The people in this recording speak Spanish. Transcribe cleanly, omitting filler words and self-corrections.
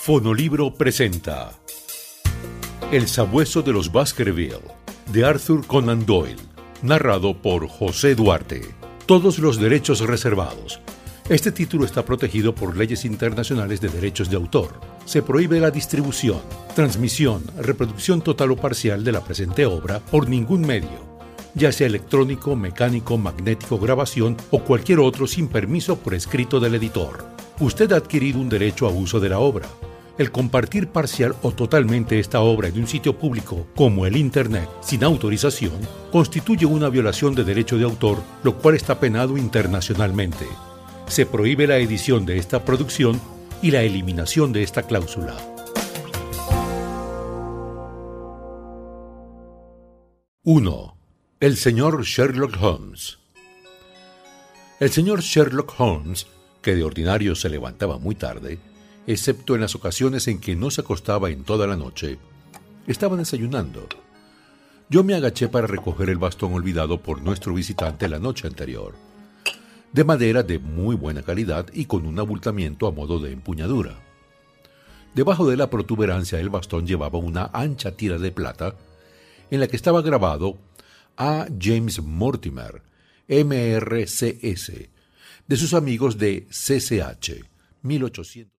Fonolibro presenta El sabueso de los Baskerville, de Arthur Conan Doyle, narrado por José Duarte. Todos los derechos reservados. Este título está protegido por leyes internacionales de derechos de autor. Se prohíbe la distribución, transmisión, reproducción total o parcial de la presente obra por ningún medio, ya sea electrónico, mecánico, magnético, grabación o cualquier otro sin permiso por escrito del editor. Usted ha adquirido un derecho a uso de la obra. El compartir parcial o totalmente esta obra en un sitio público como el Internet sin autorización constituye una violación de derecho de autor, lo cual está penado internacionalmente. Se prohíbe la edición de esta producción y la eliminación de esta cláusula. 1. El señor Sherlock Holmes. El señor Sherlock Holmes, que de ordinario se levantaba muy tarde, excepto en las ocasiones en que no se acostaba en toda la noche, estaba desayunando. Yo me agaché para recoger el bastón olvidado por nuestro visitante la noche anterior, de madera de muy buena calidad y con un abultamiento a modo de empuñadura. Debajo de la protuberancia del bastón llevaba una ancha tira de plata, en la que estaba grabado A. James Mortimer, M.R.C.S., de sus amigos de C.C.H., 1800.